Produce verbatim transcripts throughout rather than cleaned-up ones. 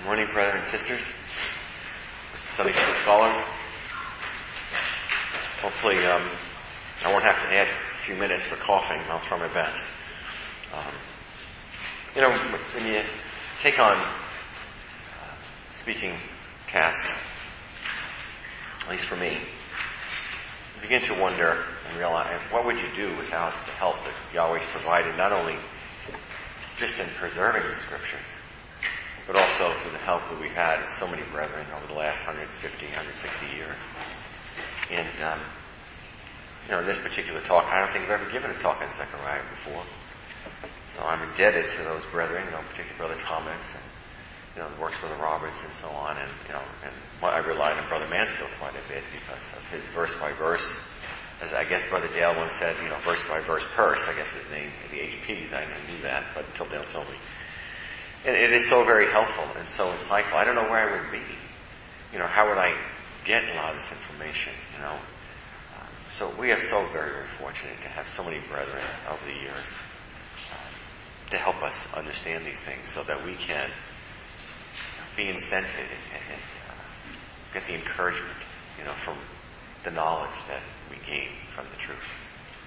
Morning, brothers and sisters, Sunday school scholars. Hopefully, um, I won't have to add a few minutes for coughing. I'll try my best. Um, you know, when you take on uh, speaking tasks, at least for me, you begin to wonder and realize, what would you do without the help that Yahweh's provided, not only just in preserving the Scriptures, but also through the help that we've had of so many brethren over the last one hundred fifty, one hundred sixty years. And, um, you know, in this particular talk, I don't think I've ever given a talk on Zechariah before. So I'm indebted to those brethren, you know, particularly Brother Thomas, and, you know, the works Brother Roberts and so on. And, you know, and well, I relied on Brother Mansfield quite a bit because of his verse by verse. As I guess Brother Dale once said, you know, verse by verse purse, I guess his name, the H Ps, I knew that, but until Dale told me. And it is so very helpful and so insightful. I don't know where I would be. You know, how would I get a lot of this information, you know? Um, so we are so very, very fortunate to have so many brethren over the years um, to help us understand these things so that we can be incented and, and uh, get the encouragement, you know, from the knowledge that we gain from the truth.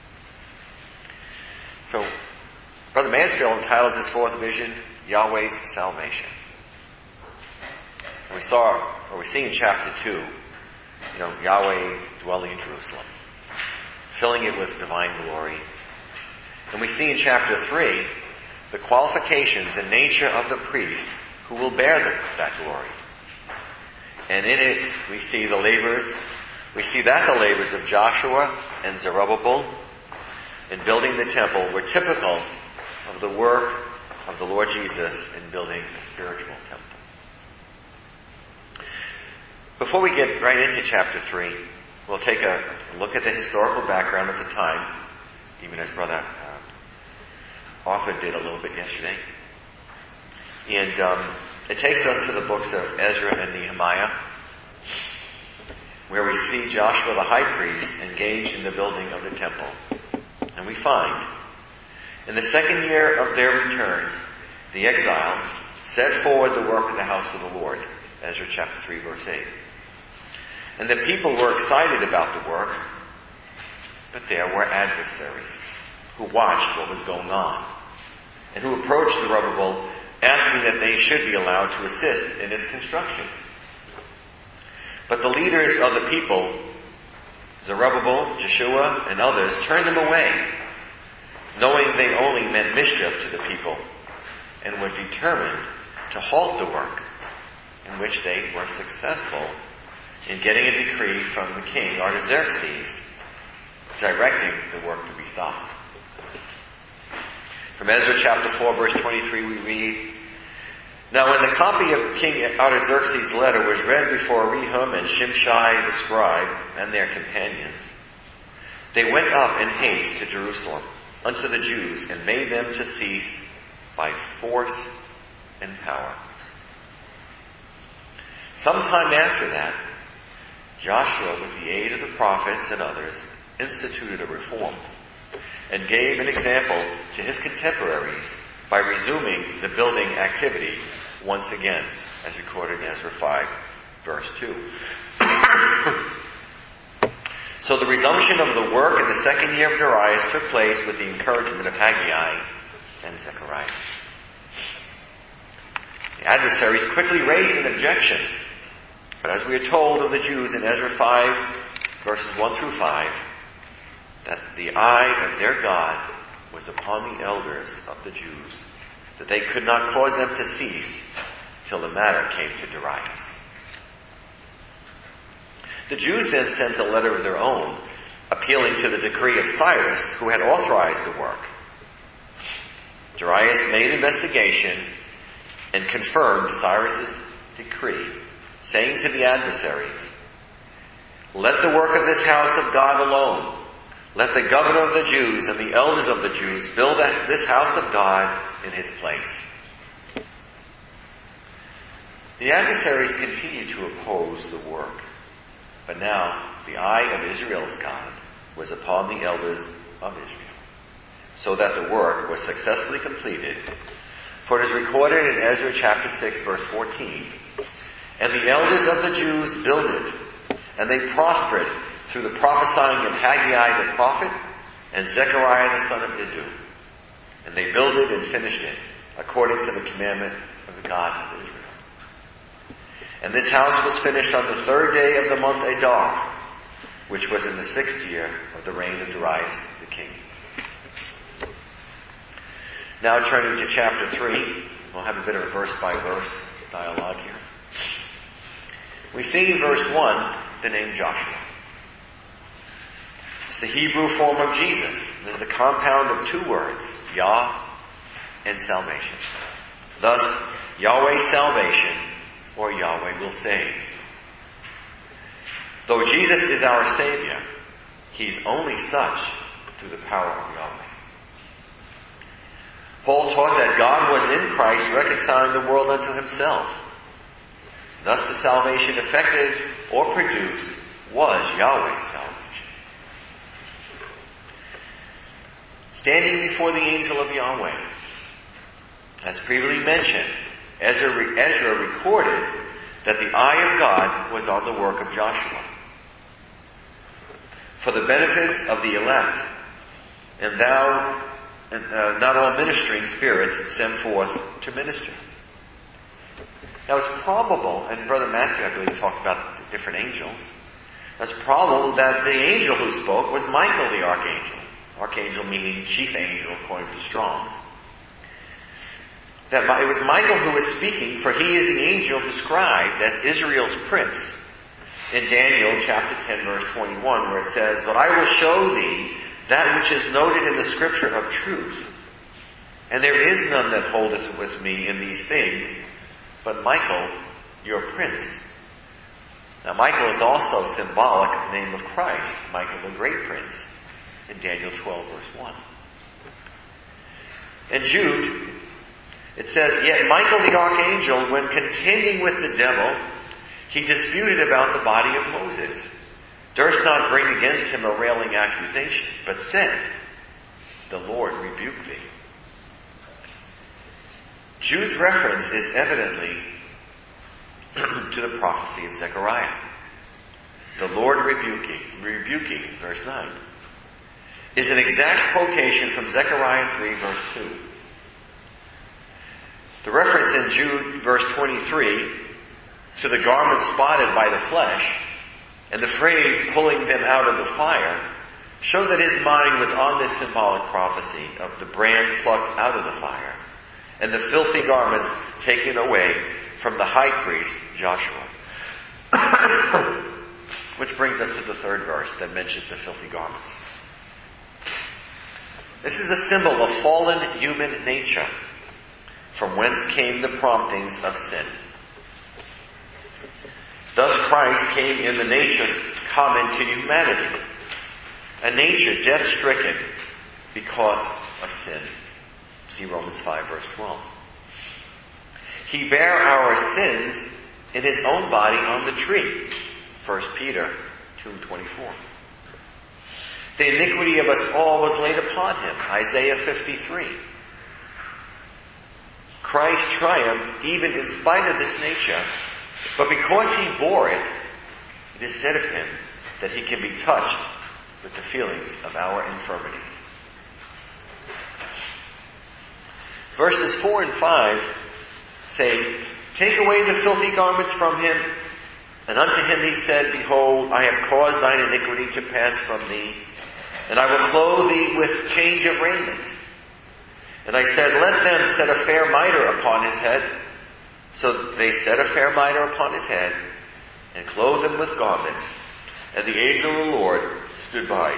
So, Brother Mansfield entitles his fourth vision, Yahweh's Salvation. And we saw, or we see in chapter two, you know, Yahweh dwelling in Jerusalem, filling it with divine glory. And we see in chapter three, the qualifications and nature of the priest who will bear the, that glory. And in it, we see the labors, we see that the labors of Joshua and Zerubbabel in building the temple were typical of the work of the Lord Jesus in building a spiritual temple. Before we get right into chapter three, we'll take a look at the historical background of the time, even as Brother uh, Arthur did a little bit yesterday. And um, it takes us to the books of Ezra and Nehemiah, where we see Joshua the high priest engaged in the building of the temple. And we find, in the second year of their return, the exiles set forward the work of the house of the Lord. Ezra chapter three, verse eight. And the people were excited about the work, but there were adversaries who watched what was going on and who approached Zerubbabel asking that they should be allowed to assist in its construction. But the leaders of the people, Zerubbabel, Joshua, and others, turned them away, knowing they only meant mischief to the people, and were determined to halt the work, in which they were successful in getting a decree from the king Artaxerxes directing the work to be stopped. From Ezra chapter four, verse twenty-three, we read, Now when the copy of King Artaxerxes' letter was read before Rehum and Shimshai the scribe and their companions, they went up in haste to Jerusalem unto the Jews and made them to cease by force and power. Sometime after that, Joshua, with the aid of the prophets and others, instituted a reform and gave an example to his contemporaries by resuming the building activity once again, as recorded in Ezra five, verse two. So the resumption of the work in the second year of Darius took place with the encouragement of Haggai and Zechariah. The adversaries quickly raised an objection, but as we are told of the Jews in Ezra five, verses one through five, that the eye of their God was upon the elders of the Jews, that they could not cause them to cease till the matter came to Darius. The Jews then sent a letter of their own, appealing to the decree of Cyrus, who had authorized the work. Darius made investigation and confirmed Cyrus's decree, saying to the adversaries, Let the work of this house of God alone. Let the governor of the Jews and the elders of the Jews build this house of God in his place. The adversaries continued to oppose the work, but now the eye of Israel's God was upon the elders of Israel, so that the work was successfully completed For it is recorded in Ezra chapter six, verse fourteen, "And the elders of the Jews builded, and they prospered through the prophesying of Haggai the prophet and Zechariah the son of Iddo. And they builded and finished it, according to the commandment of the God of Israel. And this house was finished on the third day of the month Adar, which was in the sixth year of the reign of Darius the king." Now turning to chapter three, we'll have a bit of a verse-by-verse dialogue here. We see in verse one the name Joshua. It's the Hebrew form of Jesus. It is the compound of two words, Yah and salvation. Thus, Yahweh's salvation, or Yahweh will save. Though Jesus is our Savior, He's only such through the power of Yahweh. Paul taught that God was in Christ reconciling the world unto Himself. Thus the salvation effected or produced was Yahweh's salvation. Standing before the angel of Yahweh, as previously mentioned, Ezra, Ezra recorded that the eye of God was on the work of Joshua for the benefits of the elect, and thou, and, uh, not all ministering spirits sent forth to minister. Now it's probable, and Brother Matthew, I believe, talked about the different angels. It's probable that the angel who spoke was Michael the archangel. Archangel meaning chief angel, according to Strong's. That it was Michael who was speaking, for he is the angel described as Israel's prince in Daniel chapter ten, verse twenty-one, where it says, "But I will show thee that which is noted in the scripture of truth. And there is none that holdeth with me in these things, but Michael, your prince." Now Michael is also symbolic of the name of Christ, Michael the great prince, in Daniel twelve, verse one. In Jude, it says, "Yet Michael the archangel, when contending with the devil, he disputed about the body of Moses, durst not bring against him a railing accusation, but said, The Lord rebuke thee." Jude's reference is evidently to the prophecy of Zechariah. The Lord rebuking, rebuking, verse nine, is an exact quotation from Zechariah three, verse two. The reference in Jude, verse twenty-three, to the garment spotted by the flesh, and the phrase pulling them out of the fire, show that his mind was on this symbolic prophecy of the brand plucked out of the fire, and the filthy garments taken away from the high priest, Joshua. Which brings us to the third verse that mentions the filthy garments. This is a symbol of fallen human nature, from whence came the promptings of sin. Thus Christ came in the nature common to humanity, a nature death-stricken because of sin. See Romans five, verse twelve. He bare our sins in His own body on the tree. First Peter two, twenty-four. The iniquity of us all was laid upon Him. Isaiah fifty-three. Christ triumphed even in spite of this nature, but because He bore it, it is said of Him that He can be touched with the feelings of our infirmities. Verses four and five say, "Take away the filthy garments from him. And unto him he said, Behold, I have caused thine iniquity to pass from thee, and I will clothe thee with change of raiment. And I said, Let them set a fair mitre upon his head. So they set a fair mitre upon his head, and clothed him with garments. And the angel of the Lord stood by."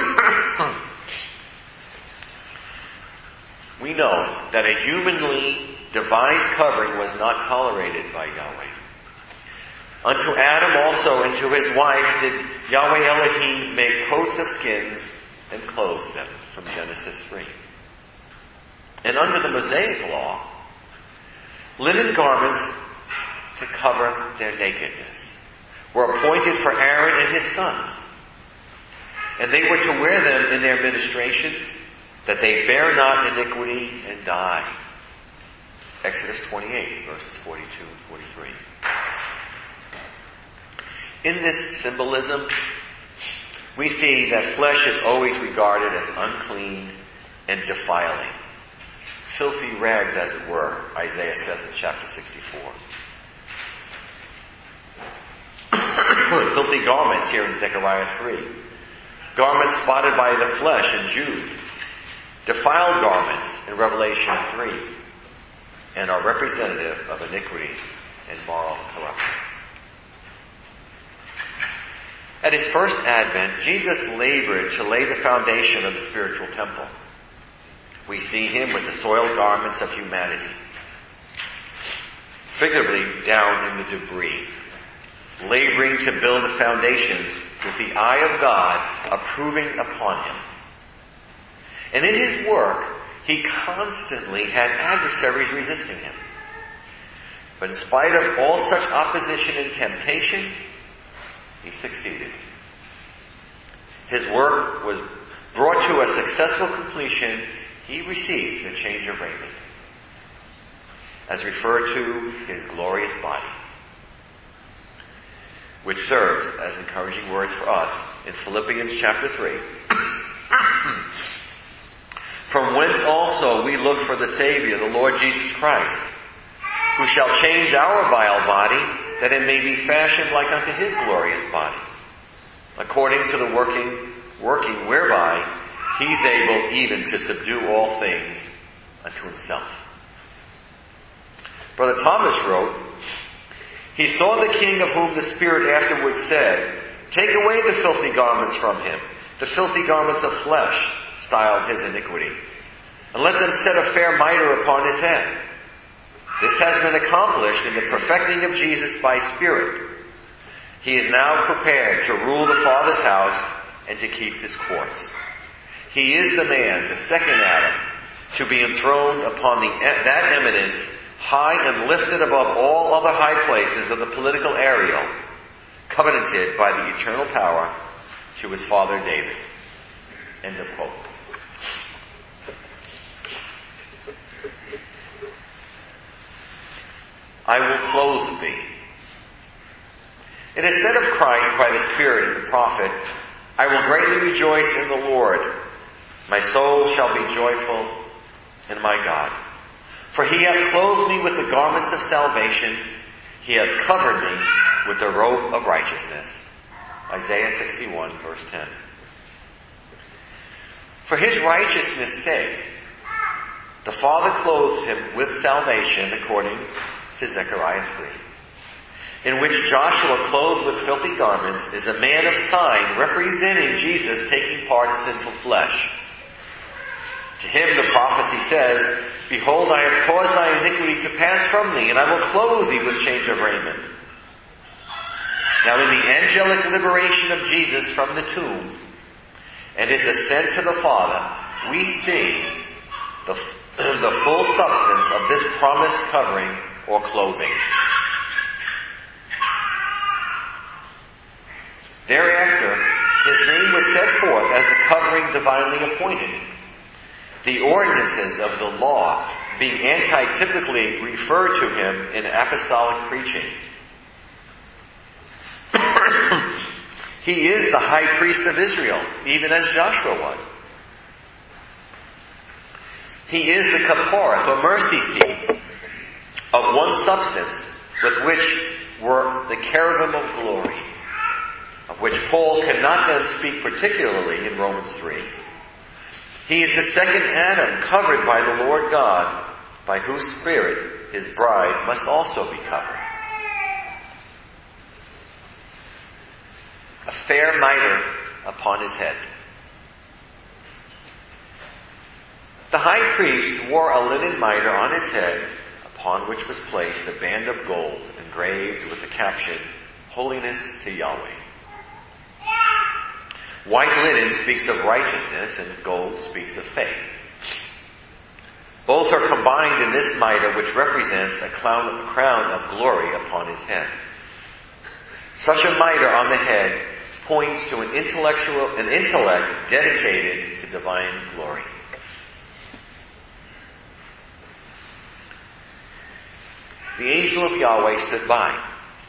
We know that a humanly devised covering was not tolerated by Yahweh. Unto Adam also and to his wife did Yahweh Elohim make coats of skins and clothed them, from Genesis three. And under the Mosaic law, linen garments to cover their nakedness were appointed for Aaron and his sons. And they were to wear them in their ministrations, that they bear not iniquity and die. Exodus twenty-eight, verses forty-two and forty-three. In this symbolism, we see that flesh is always regarded as unclean and defiling. Filthy rags, as it were, Isaiah says in chapter sixty-four. Filthy garments here in Zechariah three. Garments spotted by the flesh in Jude. Defiled garments in Revelation three. And are representative of iniquity and moral corruption. At his first advent, Jesus labored to lay the foundation of the spiritual temple. We see him with the soiled garments of humanity, figuratively down in the debris, laboring to build the foundations with the eye of God approving upon him. And in his work, he constantly had adversaries resisting him. But in spite of all such opposition and temptation, he succeeded. His work was brought to a successful completion. He received a change of raiment, as referred to his glorious body, which serves as encouraging words for us in Philippians chapter three. From whence also we look for the Savior, the Lord Jesus Christ, who shall change our vile body, that it may be fashioned like unto his glorious body, according to the working, working whereby he's able even to subdue all things unto himself. Brother Thomas wrote, he saw the King of whom the Spirit afterwards said, take away the filthy garments from him, the filthy garments of flesh, styled his iniquity, and let them set a fair mitre upon his head. This has been accomplished in the perfecting of Jesus by Spirit. He is now prepared to rule the Father's house and to keep his courts. He is the man, the second Adam, to be enthroned upon the, that eminence, high and lifted above all other high places of the political areal, covenanted by the eternal power to his father David. End of quote. I will clothe thee. It is said of Christ by the Spirit in the prophet, I will greatly rejoice in the Lord. My soul shall be joyful in my God. For he hath clothed me with the garments of salvation. He hath covered me with the robe of righteousness. Isaiah sixty-one, verse ten. For his righteousness' sake, the Father clothed him with salvation according to Zechariah three, in which Joshua, clothed with filthy garments, is a man of sign representing Jesus taking part in sinful flesh. To him the prophecy says, behold, I have caused thy iniquity to pass from thee, and I will clothe thee with change of raiment. Now in the angelic liberation of Jesus from the tomb and his ascent to the Father, we see the, the full substance of this promised covering or clothing. Thereafter, his name was set forth as the covering divinely appointed. The ordinances of the law being antitypically referred to him in apostolic preaching. He is the high priest of Israel, even as Joshua was. He is the kaporeth, or mercy seat, of one substance, with which were the cherubim of glory, of which Paul cannot then speak particularly in Romans three. He is the second Adam, covered by the Lord God, by whose Spirit his bride must also be covered. A fair mitre upon his head. The high priest wore a linen mitre on his head, upon which was placed a band of gold engraved with the caption, Holiness to Yahweh. White linen speaks of righteousness and gold speaks of faith. Both are combined in this mitre, which represents a crown, a crown of glory upon his head. Such a mitre on the head points to an intellectual, an intellect dedicated to divine glory. the angel of Yahweh stood by.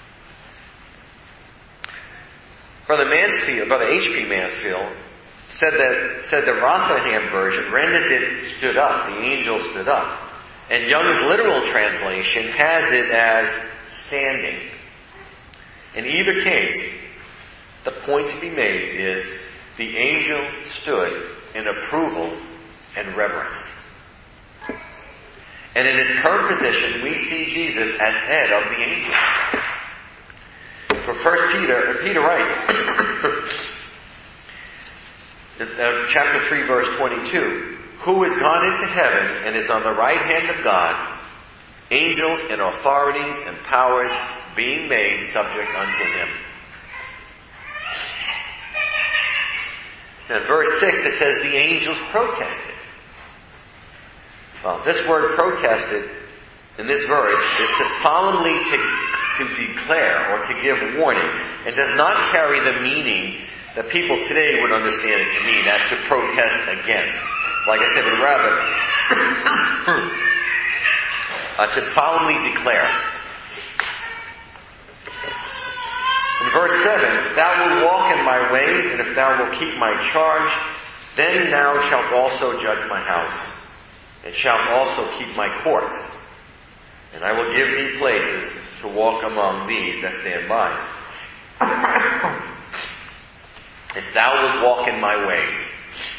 Brother Mansfield, Brother H P Mansfield said that said the Rotherham version renders it stood up. The angel stood up. And Young's literal translation has it as standing. In either case, the point to be made is the angel stood in approval and reverence. And in his current position, we see Jesus as head of the angel. For First Peter, Peter writes, chapter three, verse twenty-two, who is gone into heaven and is on the right hand of God, angels and authorities and powers being made subject unto him. In verse six it says the angels protested. Well, this word protested in this verse is to solemnly to, to declare or to give warning. It does not carry the meaning that people today would understand it to mean as to protest against. Like I said, but rather uh, to solemnly declare. In verse seven, if thou wilt walk in my ways, and if thou wilt keep my charge, then thou shalt also judge my house, and shalt also keep my courts. And I will give thee places to walk among these that stand by. If thou wilt walk in my ways.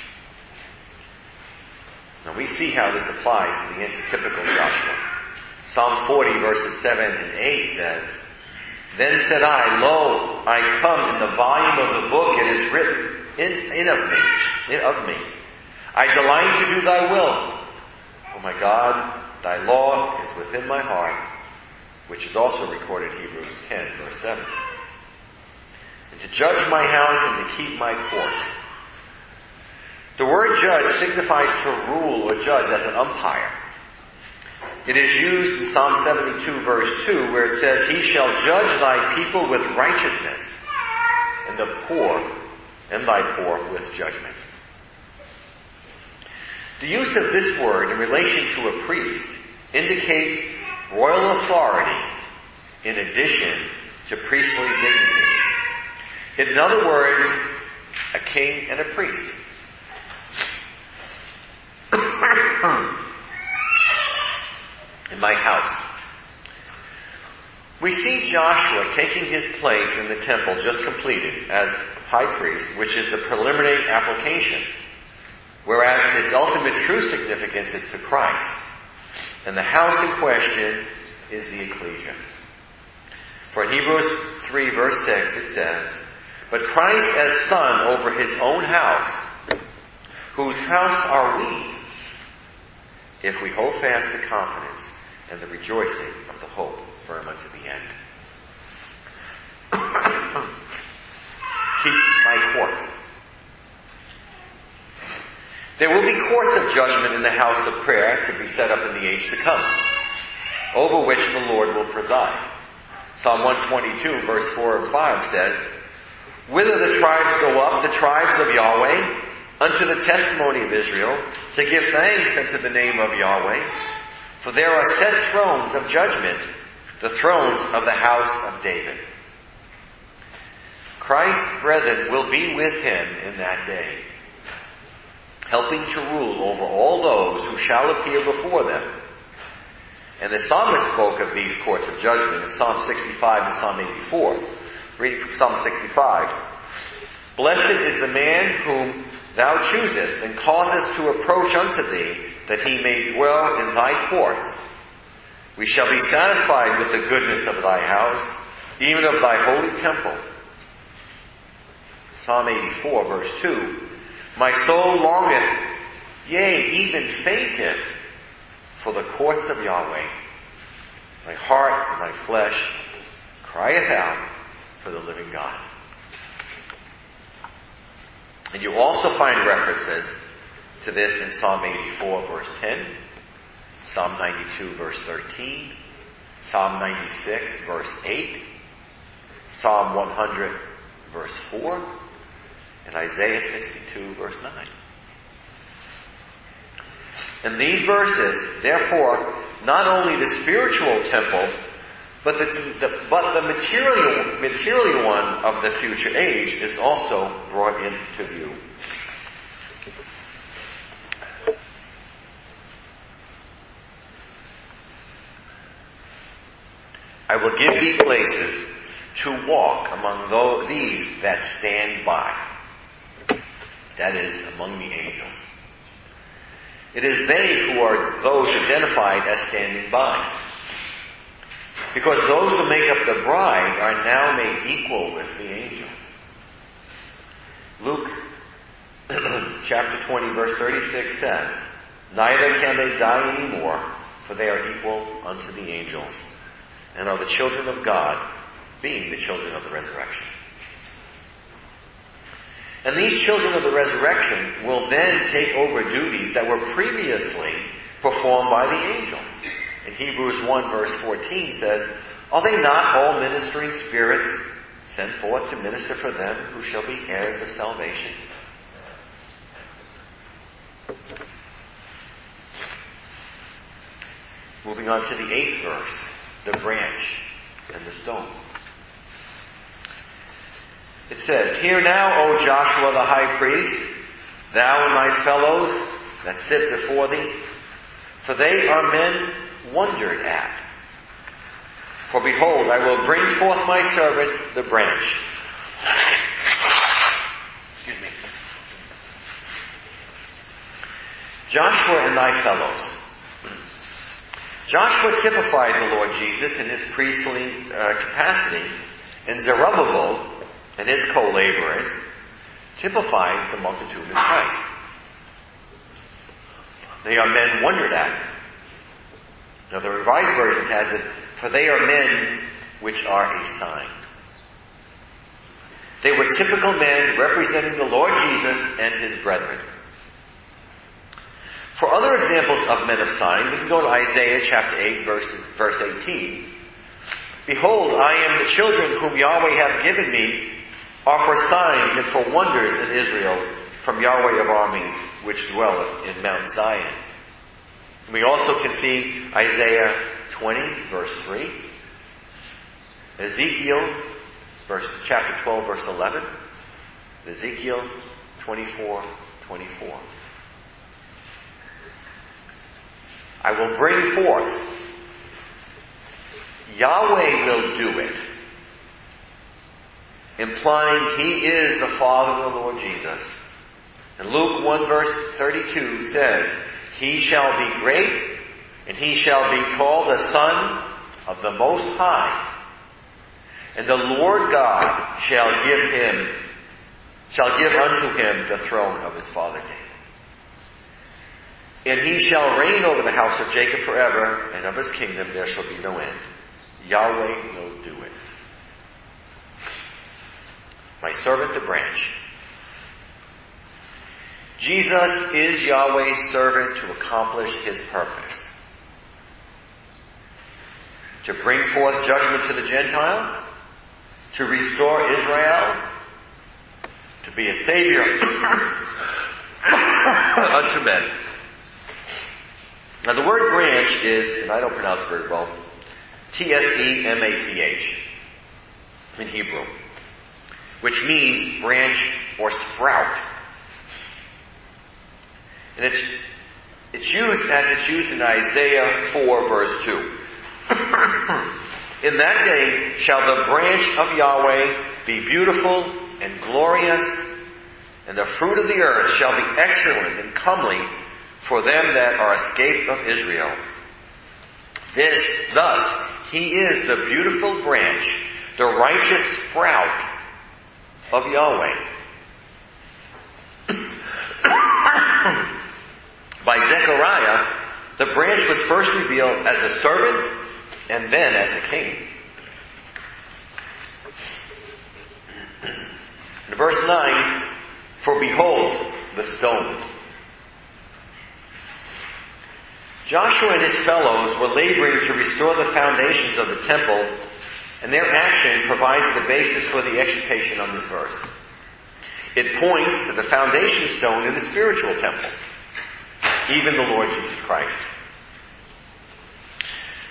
Now we see how this applies to the antitypical Joshua. Psalm forty verses seven and eight says, then said I, lo, I come in the volume of the book, it is written in, in of me, in of me. I delight to do thy will. O my God, thy law is within my heart, which is also recorded in Hebrews ten, verse seven. And to judge my house and to keep my courts. The word judge signifies to rule or judge as an umpire. It is used in Psalm seventy-two, verse two, where it says, he shall judge thy people with righteousness, and the poor, and thy poor with judgment. The use of this word in relation to a priest indicates royal authority in addition to priestly dignity. In other words, a king and a priest. In my house. We see Joshua taking his place in the temple just completed as high priest, which is the preliminary application. Whereas its ultimate true significance is to Christ. And the house in question is the ecclesia. For in Hebrews three verse six it says, but Christ as son over his own house, whose house are we, if we hold fast the confidence and the rejoicing of the hope firm unto the end. Keep my courts. There will be courts of judgment in the house of prayer to be set up in the age to come, over which the Lord will preside. Psalm one twenty-two verse four and five says, whither the tribes go up, the tribes of Yahweh, unto the testimony of Israel, to give thanks unto the name of Yahweh. For there are set thrones of judgment, the thrones of the house of David. Christ's brethren will be with him in that day, helping to rule over all those who shall appear before them. And the psalmist spoke of these courts of judgment in Psalm sixty-five and Psalm eighty-four. Reading from Psalm sixty-five. Blessed is the man whom thou choosest and causest to approach unto thee, that he may dwell in thy courts. We shall be satisfied with the goodness of thy house, even of thy holy temple. Psalm eighty-four verse two. My soul longeth, yea, even fainteth, for the courts of Yahweh. My heart and my flesh crieth out for the living God. And you also find references to this in Psalm eighty-four verse ten, Psalm ninety-two verse thirteen, Psalm ninety-six verse eight, Psalm one hundred verse four, and Isaiah sixty-two verse nine. In these verses, therefore, not only the spiritual temple, but the, the, but the material, material one of the future age is also brought into view. I will give thee places to walk among those, these that stand by. That is, among the angels. It is they who are those identified as standing by. Because those who make up the bride are now made equal with the angels. Luke chapter twenty verse thirty-six says, neither can they die any more, for they are equal unto the angels, and are the children of God, being the children of the resurrection. And these children of the resurrection will then take over duties that were previously performed by the angels. In Hebrews one verse fourteen says, are they not all ministering spirits sent forth to minister for them who shall be heirs of salvation? Moving on to the eighth verse, the branch and the stone. It says, hear now, O Joshua the high priest, thou and thy fellows that sit before thee, for they are men wondered at. For behold, I will bring forth my servant, the branch. Excuse me. Joshua and thy fellows. Joshua typified the Lord Jesus in his priestly uh, capacity, and Zerubbabel and his co-laborers typified the multitudinous Christ. They are men wondered at. Now the Revised Version has it, for they are men which are a sign. They were typical men representing the Lord Jesus and his brethren. For other examples of men of sign, we can go to Isaiah chapter eight, verse, verse eighteen. Behold, I am the children whom Yahweh hath given me, are for signs and for wonders in Israel, from Yahweh of armies, which dwelleth in Mount Zion. We also can see Isaiah twenty, verse three. Ezekiel, verse, chapter twelve, verse eleven. Ezekiel twenty-four, twenty-four. I will bring forth. Yahweh will do it. Implying he is the Father of the Lord Jesus. And Luke one verse thirty-two says, he shall be great, and he shall be called the Son of the Most High. And the Lord God shall give him, shall give unto him the throne of his father David. And he shall reign over the house of Jacob forever, and of his kingdom there shall be no end. Yahweh will do it. My servant the branch. Jesus is Yahweh's servant to accomplish his purpose. To bring forth judgment to the Gentiles, to restore Israel, to be a savior unto men. Now the word branch is, and I don't pronounce it very well, T S E M A C H in Hebrew, which means branch or sprout. And it's, it's used as it's used in Isaiah four verse two. In that day shall the branch of Yahweh be beautiful and glorious, and the fruit of the earth shall be excellent and comely for them that are escaped of Israel. This, thus, he is the beautiful branch, the righteous sprout of Yahweh. By Zechariah, the branch was first revealed as a servant and then as a king. In verse nine, for behold the stone. Joshua and his fellows were laboring to restore the foundations of the temple, and their action provides the basis for the exhortation on this verse. It points to the foundation stone in the spiritual temple, even the Lord Jesus Christ.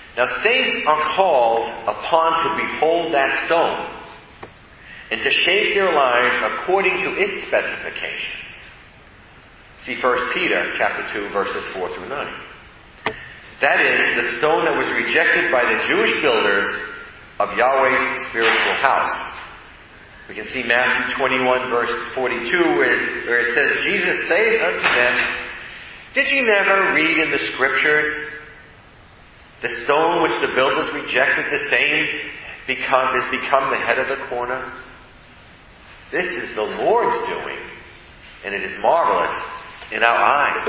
Now saints are called upon to behold that stone and to shape their lives according to its specifications. See First Peter chapter two verses four through nine. That is, the stone that was rejected by the Jewish builders of Yahweh's spiritual house. We can see Matthew twenty-one verse forty-two where, where it says, Jesus saith unto them, Did ye never read in the scriptures, the stone which the builders rejected, the same become, is become the head of the corner? This is the Lord's doing, and it is marvelous in our eyes.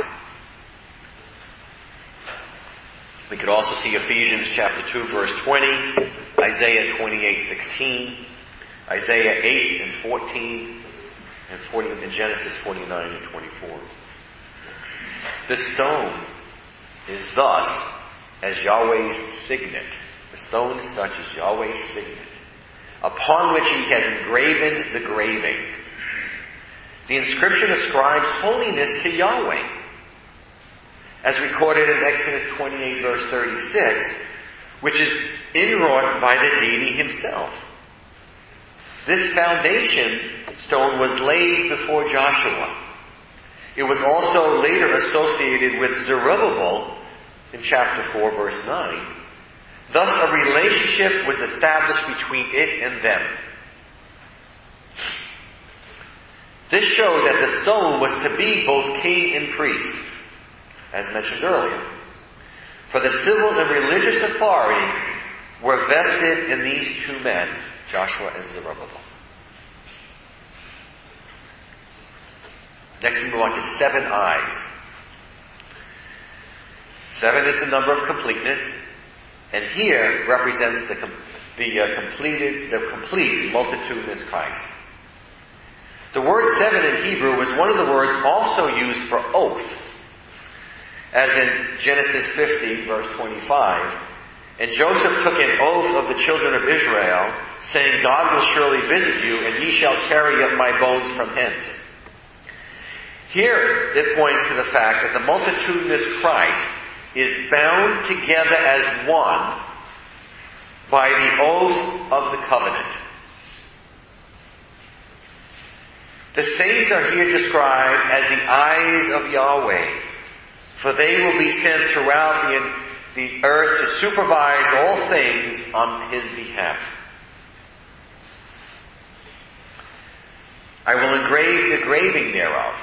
We could also see Ephesians chapter two verse twenty, Isaiah twenty-eight sixteen, Isaiah eight and fourteen, and, forty, and Genesis forty-nine and twenty-four. The stone is thus as Yahweh's signet. The stone is such as Yahweh's signet, upon which he has engraven the graving. The inscription ascribes holiness to Yahweh, as recorded in Exodus twenty-eight verse thirty-six, which is inwrought by the deity himself. This foundation stone was laid before Joshua. It was also later associated with Zerubbabel in chapter four verse nine. Thus a relationship was established between it and them. This showed that the stone was to be both king and priest, as mentioned earlier. For the civil and religious authority were vested in these two men, Joshua and Zerubbabel. Next we move on to seven eyes. Seven is the number of completeness, and here represents the, com- the uh, completed, the complete multitudinous Christ. The word seven in Hebrew was one of the words also used for oath, as in Genesis fifty verse twenty-five. And Joseph took an oath of the children of Israel, saying, God will surely visit you, and ye shall carry up my bones from hence. Here it points to the fact that the multitudinous Christ is bound together as one by the oath of the covenant. The saints are here described as the eyes of Yahweh, for they will be sent throughout the, the earth to supervise all things on his behalf. I will engrave the graving thereof.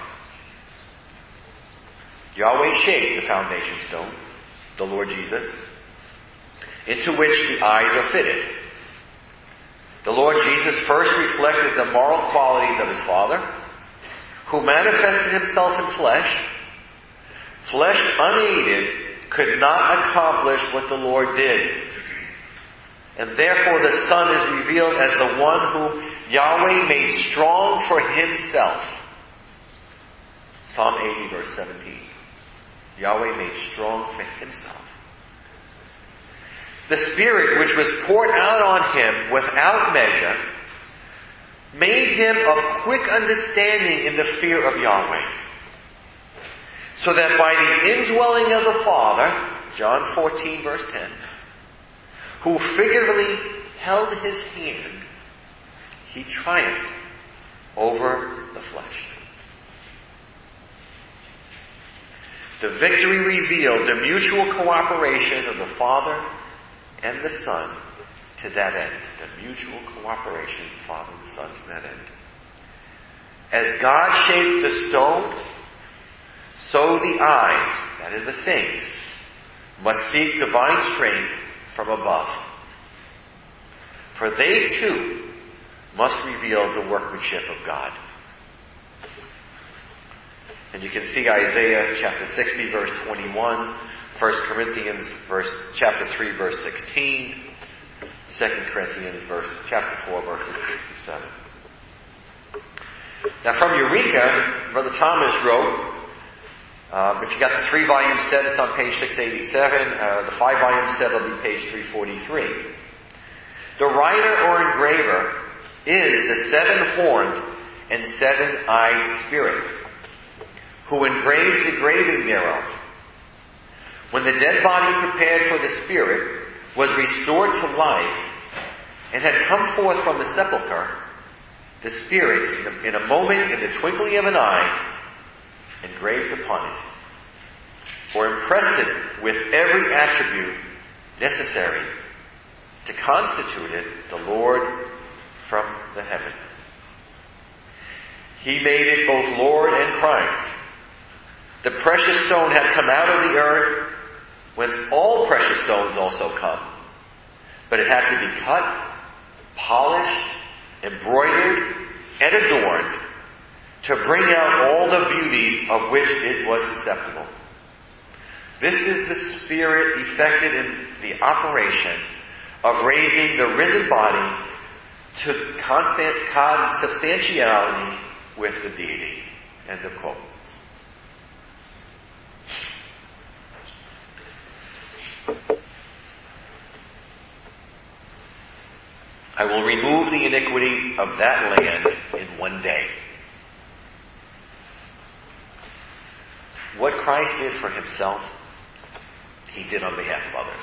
Yahweh shaped the foundation stone, the Lord Jesus, into which the eyes are fitted. The Lord Jesus first reflected the moral qualities of his Father, who manifested himself in flesh. Flesh unaided could not accomplish what the Lord did. And therefore the Son is revealed as the one whom Yahweh made strong for himself. Psalm eighty verse seventeen. Yahweh made strong for himself. The Spirit which was poured out on him without measure made him of quick understanding in the fear of Yahweh. So that by the indwelling of the Father, John fourteen verse ten, who figuratively held his hand, he triumphed over the flesh. The victory revealed the mutual cooperation of the Father and the Son to that end. The mutual cooperation of the Father and the Son to that end. As God shaped the stone, so the eyes, that is the saints, must seek divine strength from above. For they too must reveal the workmanship of God. And you can see Isaiah chapter sixty verse twenty-one, First Corinthians verse, chapter three verse sixteen, Second Corinthians verse, chapter four verses six through seven. Now from Eureka, Brother Thomas wrote, um, if you got the three volume set, it's on page six eighty-seven. Uh, the five volume set will be page three forty-three. The writer or engraver is the seven-horned and seven-eyed Spirit, who engraves the graving thereof. When the dead body prepared for the Spirit was restored to life and had come forth from the sepulchre, the Spirit, in a, in a moment, in the twinkling of an eye, engraved upon it, or impressed it with every attribute necessary to constitute it the Lord from the heaven. He made it both Lord and Christ. The precious stone had come out of the earth, whence all precious stones also come. But it had to be cut, polished, embroidered, and adorned to bring out all the beauties of which it was susceptible. This is the Spirit effected in the operation of raising the risen body to constant consubstantiality with the deity. End of quote. I will remove the iniquity of that land in one day. What Christ did for himself, he did on behalf of others.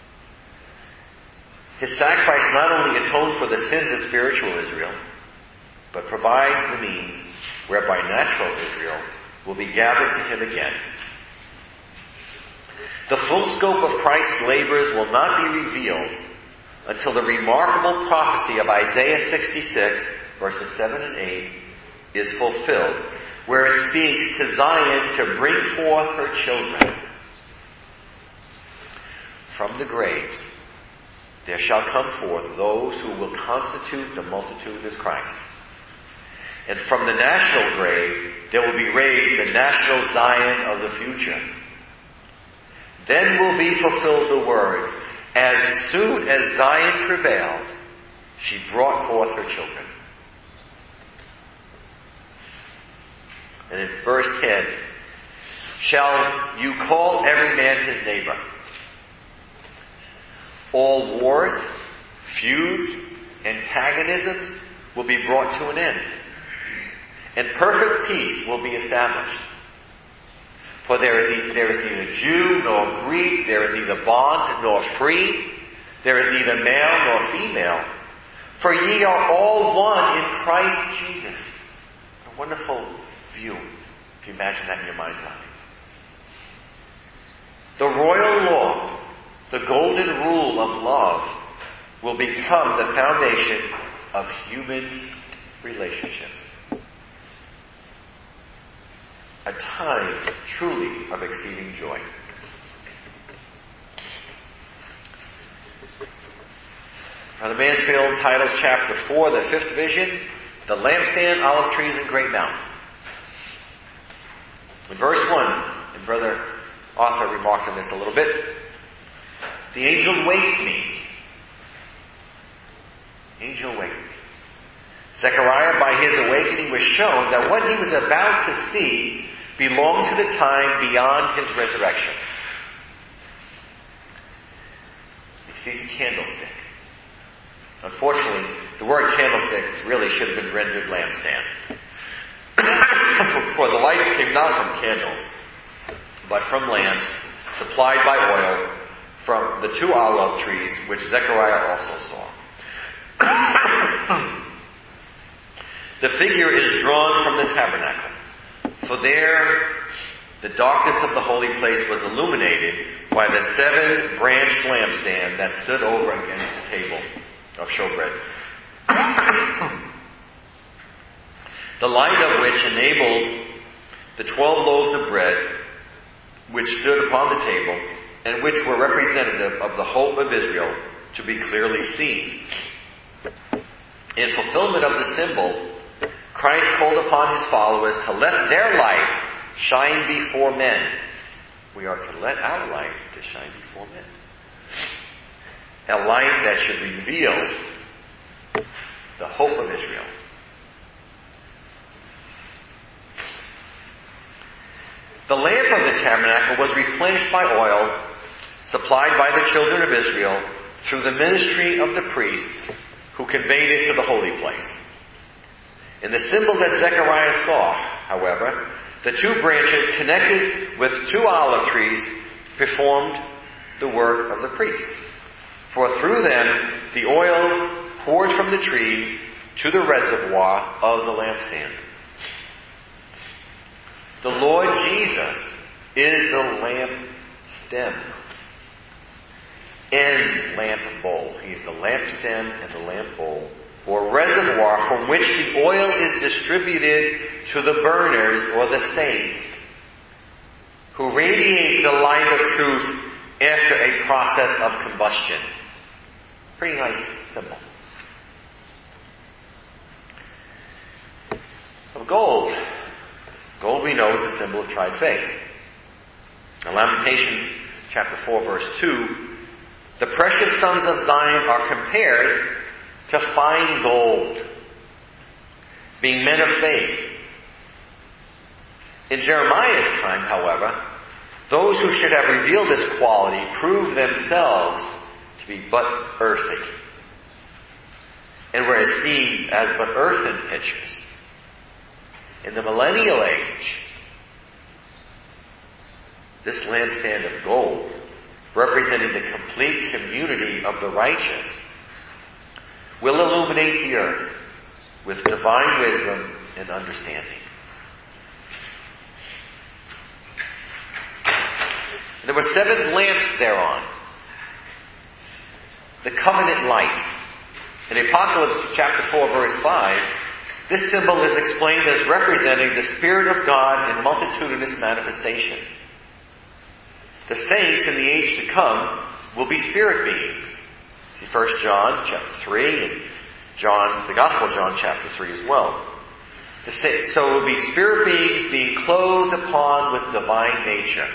His sacrifice not only atoned for the sins of spiritual Israel, but provides the means whereby natural Israel will be gathered to him again. The full scope of Christ's labors will not be revealed until the remarkable prophecy of Isaiah sixty-six, verses seven and eight, is fulfilled, where it speaks to Zion to bring forth her children. From the graves there shall come forth those who will constitute the multitude as Christ. And from the national grave there will be raised the national Zion of the future. Then will be fulfilled the words, as soon as Zion travailed, she brought forth her children. And in verse ten, shall you call every man his neighbor? All wars, feuds, antagonisms will be brought to an end, and perfect peace will be established. For there is neither Jew nor Greek, there is neither bond nor free, there is neither male nor female, for ye are all one in Christ Jesus. A wonderful view, if you imagine that in your mind's eye. The royal law, the golden rule of love, will become the foundation of human relationships. A time truly of exceeding joy. Now the Mansfield titles chapter four, the fifth vision, the lampstand, olive trees, and great mountain. In verse one, and Brother Arthur remarked on this a little bit, the angel waked me. Angel waked me. Zechariah, by his awakening, was shown that what he was about to see belonged to the time beyond his resurrection. He sees a candlestick. Unfortunately, the word candlestick really should have been rendered lampstand. For the light came not from candles, but from lamps supplied by oil from the two olive trees which Zechariah also saw. The figure is drawn from the tabernacle, for there the darkness of the holy place was illuminated by the seven-branched lampstand that stood over against the table of showbread. The light of which enabled the twelve loaves of bread which stood upon the table and which were representative of the hope of Israel to be clearly seen. In fulfillment of the symbol, Christ called upon his followers to let their light shine before men. We are to let our light to shine before men. A light that should reveal the hope of Israel. The lamp of the tabernacle was replenished by oil supplied by the children of Israel through the ministry of the priests who conveyed it to the holy place. In the symbol that Zechariah saw, however, the two branches connected with two olive trees performed the work of the priests. For through them the oil poured from the trees to the reservoir of the lampstand. The Lord Jesus is the lamp stem and lamp bowl. He's the lamp stem and the lamp bowl, or reservoir from which the oil is distributed to the burners or the saints who radiate the light of truth after a process of combustion. Pretty nice, simple. Of gold. Gold we know is the symbol of tried faith. In Lamentations chapter four verse two, the precious sons of Zion are compared to fine gold, being men of faith. In Jeremiah's time, however, those who should have revealed this quality proved themselves to be but earthy, and were esteemed as but earthen pitchers. In the millennial age, this lampstand of gold, representing the complete community of the righteous, will illuminate the earth with divine wisdom and understanding. And there were seven lamps thereon. The covenant light. In Apocalypse chapter four verse five, this symbol is explained as representing the Spirit of God in multitudinous manifestation. The saints in the age to come will be spirit beings. See First John chapter three and John, the Gospel of John chapter three as well. The saints, so it will be spirit beings being clothed upon with divine nature.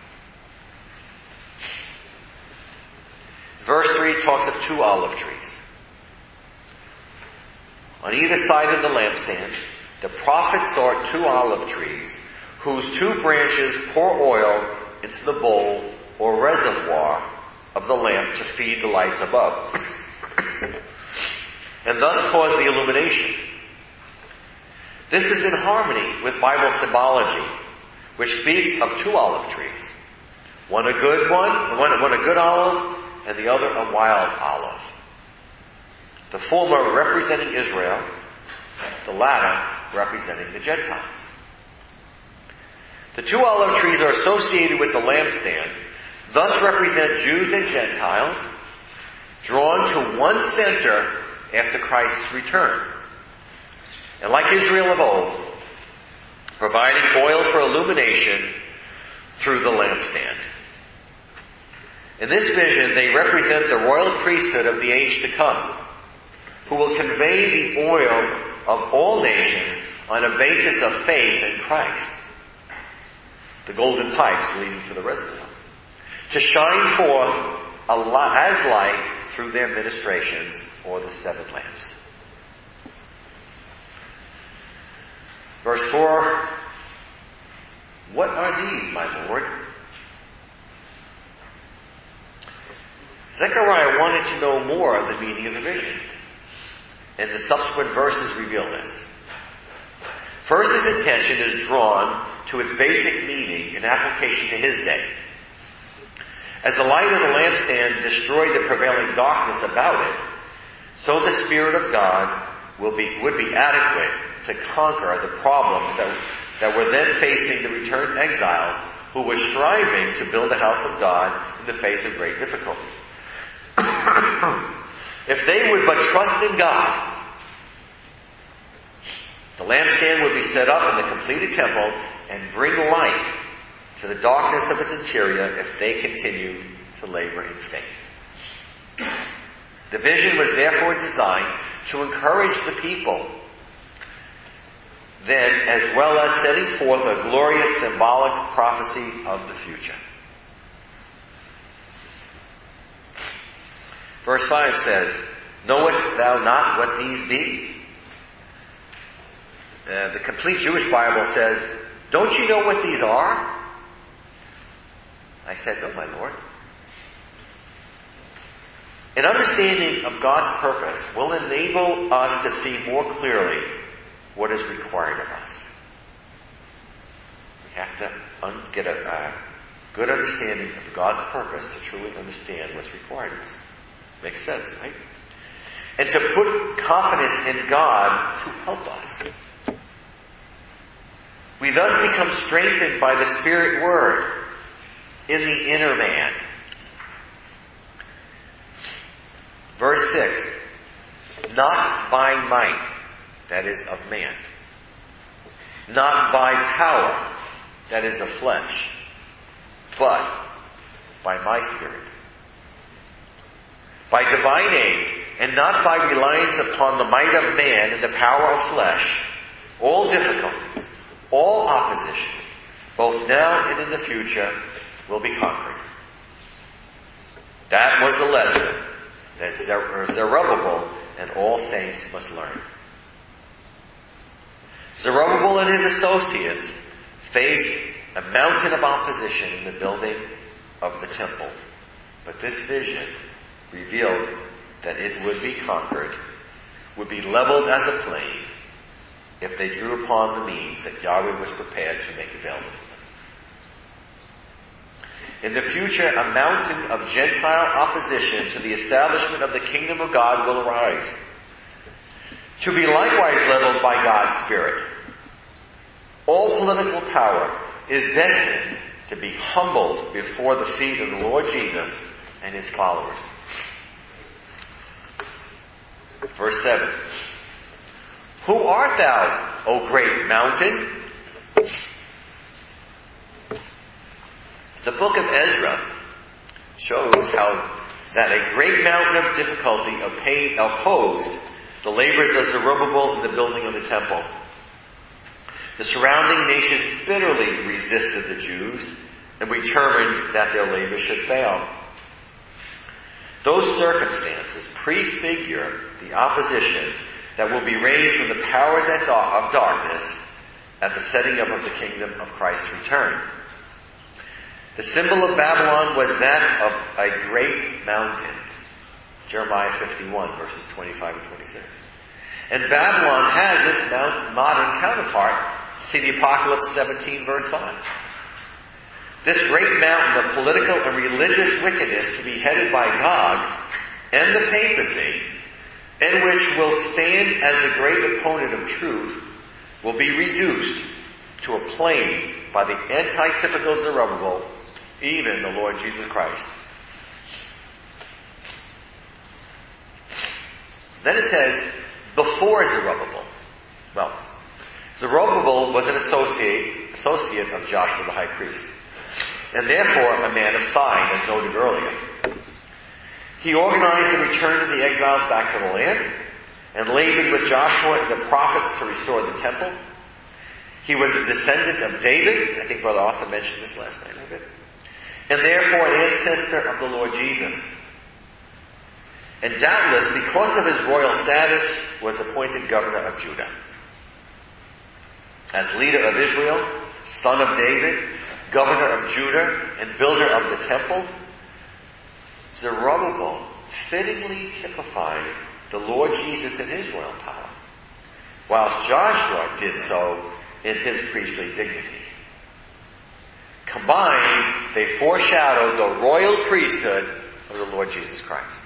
Verse three talks of two olive trees. On either side of the lampstand, the prophet saw two olive trees, whose two branches pour oil into the bowl or reservoir of the lamp to feed the lights above, and thus cause the illumination. This is in harmony with Bible symbology, which speaks of two olive trees. One a good one, one, one a good olive, and the other a wild olive. The former representing Israel, the latter representing the Gentiles. The two olive trees are associated with the lampstand, thus represent Jews and Gentiles, drawn to one center after Christ's return. And like Israel of old, providing oil for illumination through the lampstand. In this vision, they represent the royal priesthood of the age to come, who will convey the oil of all nations on a basis of faith in Christ. The golden pipes leading to the reservoir. To shine forth a li- as light through their ministrations, or the seven lamps. Verse four, what are these, my Lord? Zechariah wanted to know more of the meaning of the vision, and the subsequent verses reveal this. First, his attention is drawn to its basic meaning and application to his day. As the light of the lampstand destroyed the prevailing darkness about it, so the Spirit of God will be, would be adequate to conquer the problems that, that were then facing the returned exiles who were striving to build the house of God in the face of great difficulty. If they would but trust in God, the lampstand would be set up in the completed temple and bring light to the darkness of its interior if they continued to labor in faith. The vision was therefore designed to encourage the people, then, as well as setting forth a glorious symbolic prophecy of the future. Verse five says, knowest thou not what these be? Uh, the complete Jewish Bible says, don't you know what these are? I said, no, my Lord. An understanding of God's purpose will enable us to see more clearly what is required of us. We have to un- get a uh, good understanding of God's purpose to truly understand what's required of us. Makes sense, right? And to put confidence in God to help us. We thus become strengthened by the Spirit Word in the inner man. Verse six. Not by might, that is of man. Not by power, that is of flesh. But by my Spirit. By divine aid, and not by reliance upon the might of man and the power of flesh, all difficulties, all opposition, both now and in the future, will be conquered. That was the lesson that Zerubbabel and all saints must learn. Zerubbabel and his associates faced a mountain of opposition in the building of the temple. But this vision revealed that it would be conquered, would be leveled as a plain, if they drew upon the means that Yahweh was prepared to make available to them. In the future, a mountain of Gentile opposition to the establishment of the kingdom of God will arise, to be likewise leveled by God's Spirit. All political power is destined to be humbled before the feet of the Lord Jesus and his followers. Verse seven. Who art thou, O great mountain? The book of Ezra shows how that a great mountain of difficulty opposed the labors of Zerubbabel in the building of the temple. The surrounding nations bitterly resisted the Jews and determined that their labor should fail. Those circumstances prefigure the opposition that will be raised from the powers of darkness at the setting up of the kingdom of Christ's return. The symbol of Babylon was that of a great mountain. Jeremiah fifty-one, verses twenty-five and twenty-six. And Babylon has its modern counterpart. See the Apocalypse seventeen, verse five. This great mountain of political and religious wickedness to be headed by Gog and the papacy, and which will stand as the great opponent of truth, will be reduced to a plain by the anti-typical Zerubbabel, even the Lord Jesus Christ. Then it says, before Zerubbabel. Well, Zerubbabel was an associate, associate of Joshua the high priest, and therefore a man of sign, as noted earlier. He organized the return of the exiles back to the land, and labored with Joshua and the prophets to restore the temple. He was a descendant of David. I think Brother Arthur mentioned this last night a bit. And therefore an ancestor of the Lord Jesus. And doubtless, because of his royal status, was appointed governor of Judah. As leader of Israel, son of David, governor of Judah, and builder of the temple, Zerubbabel fittingly typified the Lord Jesus in his royal power, whilst Joshua did so in his priestly dignity. Combined, they foreshadowed the royal priesthood of the Lord Jesus Christ.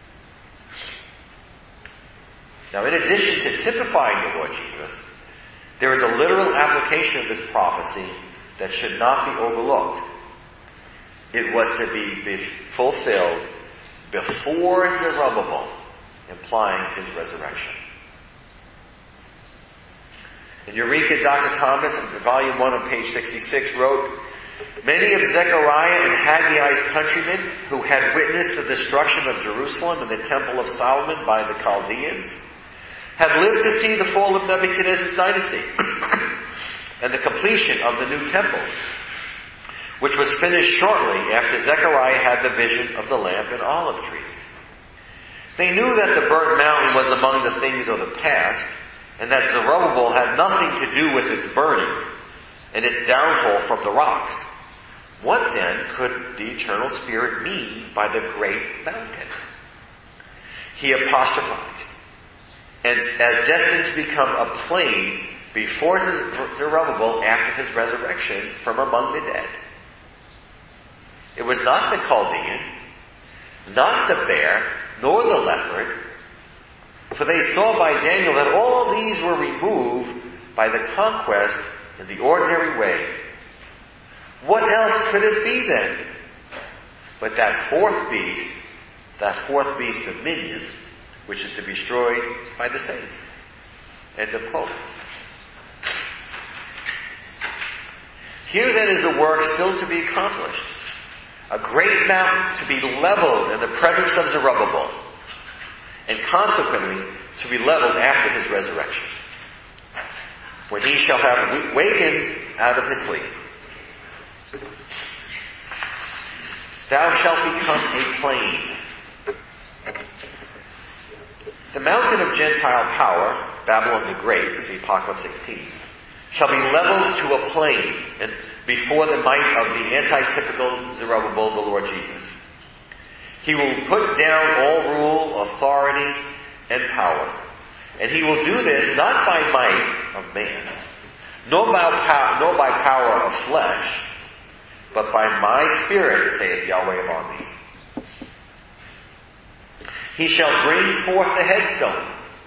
Now, in addition to typifying the Lord Jesus, there is a literal application of this prophecy that should not be overlooked. It was to be fulfilled before Zerubbabel, implying his resurrection. In Eureka, Doctor Thomas, in volume one on page sixty-six, wrote, many of Zechariah and Haggai's countrymen who had witnessed the destruction of Jerusalem and the temple of Solomon by the Chaldeans had lived to see the fall of Nebuchadnezzar's dynasty and the completion of the new temple, which was finished shortly after Zechariah had the vision of the lamp and olive trees. They knew that the burnt mountain was among the things of the past, and that Zerubbabel had nothing to do with its burning and its downfall from the rocks. What then could the eternal Spirit mean by the great mountain? He apostrophized, and as destined to become a plain before Zerubbabel after his resurrection from among the dead. It was not the Chaldean, not the bear, nor the leopard, for they saw by Daniel that all these were removed by the conquest in the ordinary way. What else could it be then? But that fourth beast, that fourth beast dominion, which is to be destroyed by the saints. End of quote. Here then is a work still to be accomplished. A great mountain to be leveled in the presence of Zerubbabel, and consequently to be leveled after his resurrection, when he shall have wakened out of his sleep. Thou shalt become a plain. The mountain of Gentile power, Babylon the Great, is the Apocalypse eighteen, shall be leveled to a plain and before the might of the anti-typical Zerubbabel, the Lord Jesus. He will put down all rule, authority, and power. And he will do this not by might of man, nor by, pow- nor by power of flesh, but by my Spirit, saith Yahweh of armies. He shall bring forth the headstone.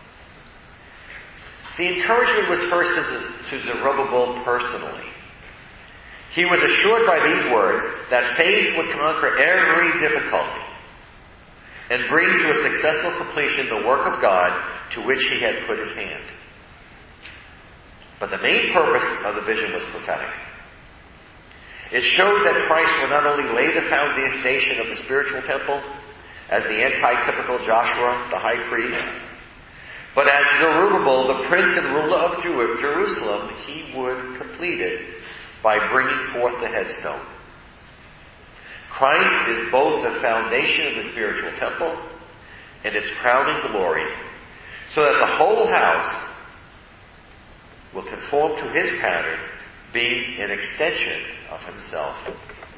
The encouragement was first to Zerubbabel personally. He was assured by these words that faith would conquer every difficulty and bring to a successful completion the work of God to which he had put his hand. But the main purpose of the vision was prophetic. It showed that Christ would not only lay the foundation of the spiritual temple as the anti-typical Joshua, the high priest, but as Zerubbabel, the prince and ruler of Jerusalem, he would complete it by bringing forth the headstone. Christ is both the foundation of the spiritual temple and its crowning glory, so that the whole house will conform to his pattern, being an extension of himself.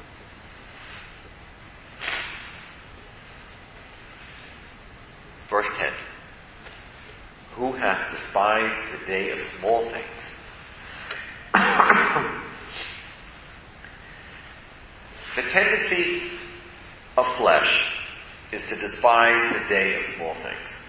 Verse ten. Who hath despised the day of small things? The tendency of flesh is to despise the day of small things.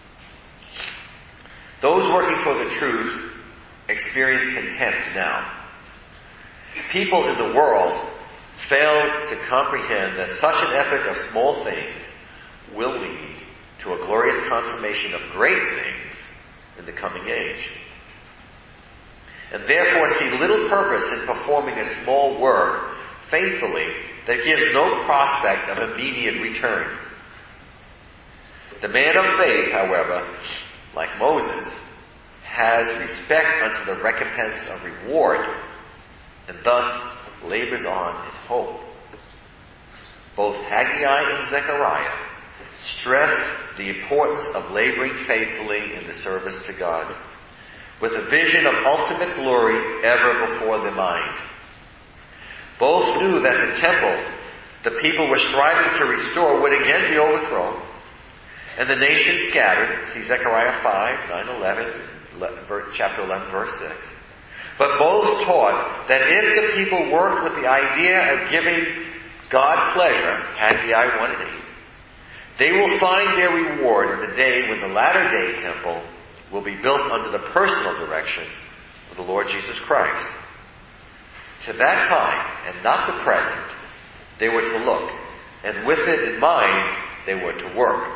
Those working for the truth experience contempt now. People in the world fail to comprehend that such an epic of small things will lead to a glorious consummation of great things in the coming age. And therefore see little purpose in performing a small work faithfully that gives no prospect of immediate return. The man of faith, however, like Moses, has respect unto the recompense of reward, and thus labors on in hope. Both Haggai and Zechariah stressed the importance of laboring faithfully in the service to God, with a vision of ultimate glory ever before their mind. Both knew that the temple the people were striving to restore would again be overthrown, and the nation scattered. See Zechariah five, nine, eleven, chapter eleven, verse six. But both taught that if the people worked with the idea of giving God pleasure, Haggai one and eight, they will find their reward in the day when the latter-day temple will be built under the personal direction of the Lord Jesus Christ. To that time, and not the present, they were to look, and with it in mind, they were to work.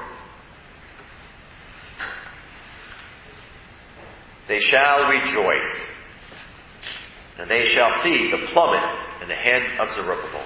They shall rejoice, and they shall see the plummet in the hand of Zerubbabel.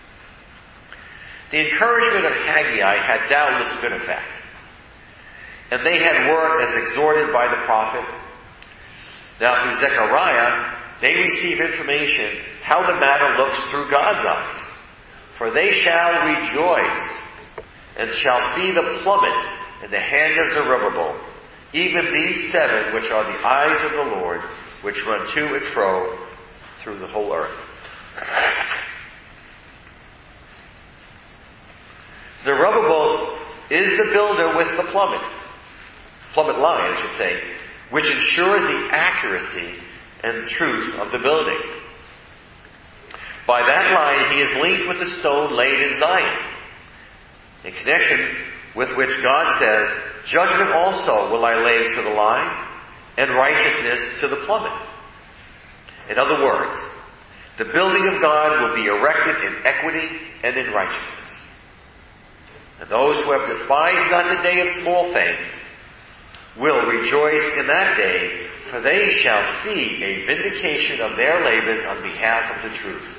The encouragement of Haggai had doubtless good effect, and they had worked as exhorted by the prophet. Now through Zechariah, they receive information how the matter looks through God's eyes. For they shall rejoice, and shall see the plummet in the hand of Zerubbabel, even these seven which are the eyes of the Lord, which run to and fro through the whole earth. Zerubbabel is the builder with the plummet, plummet line, I should say, which ensures the accuracy and truth of the building. By that line, he is linked with the stone laid in Zion. In connection with which God says, judgment also will I lay to the line, and righteousness to the plummet. In other words, the building of God will be erected in equity and in righteousness. And those who have despised not the day of small things will rejoice in that day, for they shall see a vindication of their labors on behalf of the truth.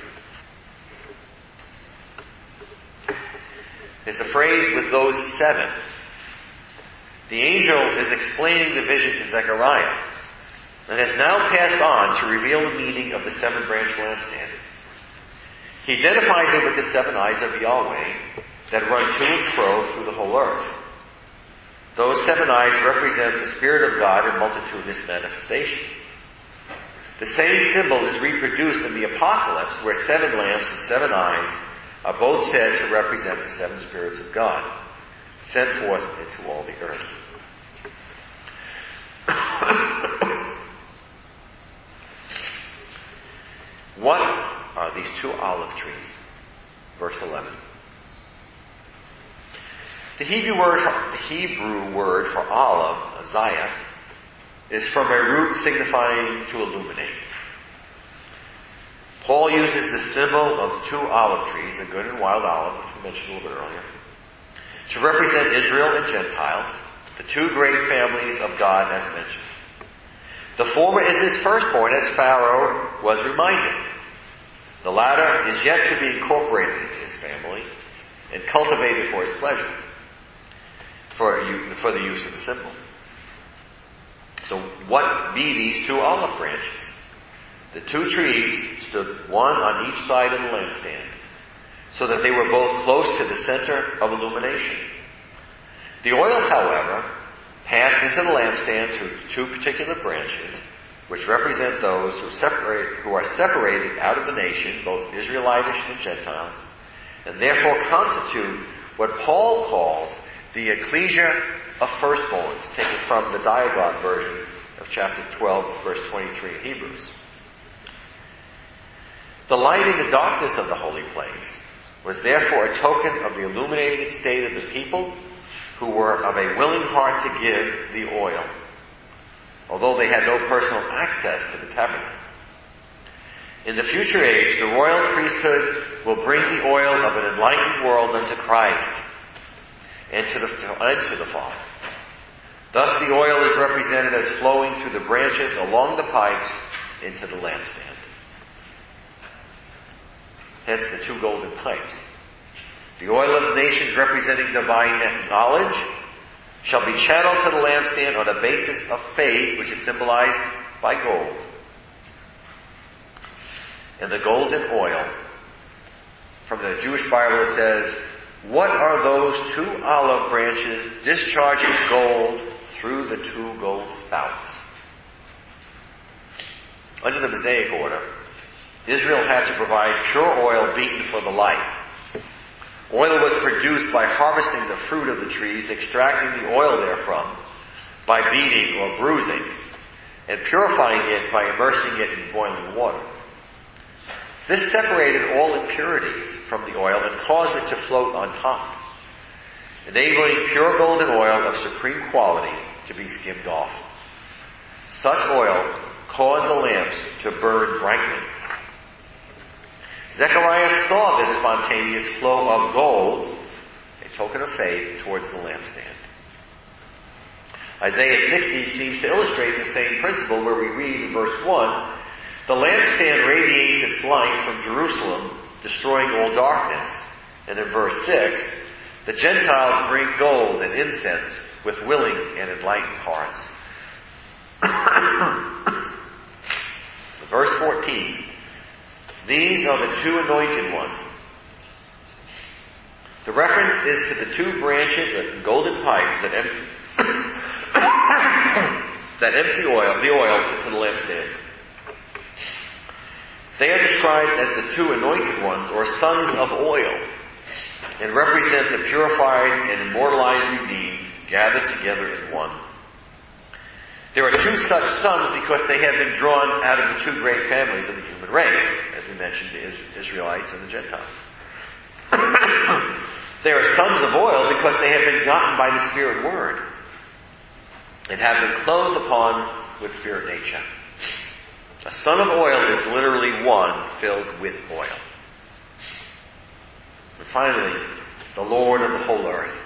Is the phrase with those seven. The angel is explaining the vision to Zechariah and has now passed on to reveal the meaning of the seven-branch lampstand. He identifies it with the seven eyes of Yahweh that run to and fro through the whole earth. Those seven eyes represent the Spirit of God in multitudinous manifestation. The same symbol is reproduced in the Apocalypse, where seven lamps and seven eyes are both said to represent the seven spirits of God, sent forth into all the earth. What are these two olive trees? Verse eleven. The Hebrew word for, the Hebrew word for olive, zayat, is from a root signifying to illuminate. Paul uses the symbol of two olive trees, a good and wild olive, which we mentioned a little bit earlier, to represent Israel and Gentiles, the two great families of God as mentioned. The former is his firstborn, as Pharaoh was reminded. The latter is yet to be incorporated into his family and cultivated for his pleasure, for, you, for the use of the symbol. So what be these two olive branches? The two trees stood one on each side of the lampstand, so that they were both close to the center of illumination. The oil, however, passed into the lampstand through two particular branches, which represent those who separate, who are separated out of the nation, both Israelitish and Gentiles, and therefore constitute what Paul calls the ecclesia of firstborns, taken from the Diaglott version of chapter twelve, verse twenty-three in Hebrews. The light in the darkness of the holy place was therefore a token of the illuminated state of the people who were of a willing heart to give the oil, although they had no personal access to the tabernacle. In the future age, the royal priesthood will bring the oil of an enlightened world unto Christ and to the, and to the Father. Thus the oil is represented as flowing through the branches along the pipes into the lampstand. Hence the two golden pipes. The oil of nations representing divine knowledge shall be channeled to the lampstand on a basis of faith, which is symbolized by gold. And the golden oil, from the Jewish Bible it says, what are those two olive branches discharging gold through the two gold spouts? Under the Mosaic order, Israel had to provide pure oil beaten for the light. Oil was produced by harvesting the fruit of the trees, extracting the oil therefrom by beating or bruising, and purifying it by immersing it in boiling water. This separated all impurities from the oil and caused it to float on top, enabling pure golden oil of supreme quality to be skimmed off. Such oil caused the lamps to burn brightly. Zechariah saw this spontaneous flow of gold, a token of faith, towards the lampstand. Isaiah sixty seems to illustrate the same principle, where we read in verse one, the lampstand radiates its light from Jerusalem, destroying all darkness. And in verse six, the Gentiles bring gold and incense with willing and enlightened hearts. Verse fourteen, these are the two anointed ones. The reference is to the two branches and golden pipes that empty, that empty oil, the oil into the lampstand. They are described as the two anointed ones, or sons of oil, and represent the purified and immortalized redeemed gathered together in one. There are two such sons because they have been drawn out of the two great families of the human race, as we mentioned, the Israelites and the Gentiles. They are sons of oil because they have been gotten by the Spirit word and have been clothed upon with Spirit nature. A son of oil is literally one filled with oil. And finally, the Lord of the whole earth.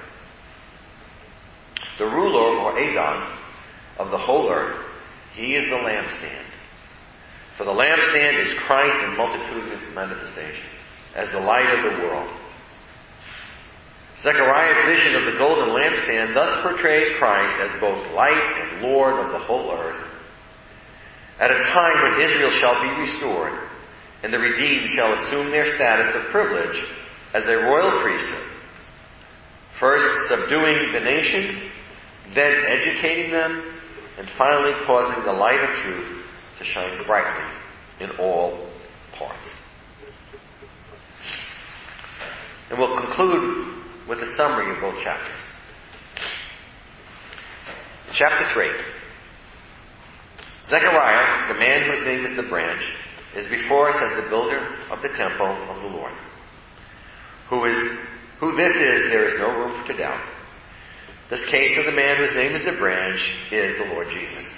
The ruler, or Adon, of the whole earth, he is the lampstand. For the lampstand is Christ in multitudinous manifestation, as the light of the world. Zechariah's vision of the golden lampstand thus portrays Christ as both light and Lord of the whole earth, at a time when Israel shall be restored, and the redeemed shall assume their status of privilege as a royal priesthood, first subduing the nations, then educating them, and finally causing the light of truth to shine brightly in all parts. And we'll conclude with a summary of both chapters. In chapter three, Zechariah, the man whose name is the branch, is before us as the builder of the temple of the Lord. Who is, who this is, there is no room for to doubt. This case of the man whose name is the branch is the Lord Jesus.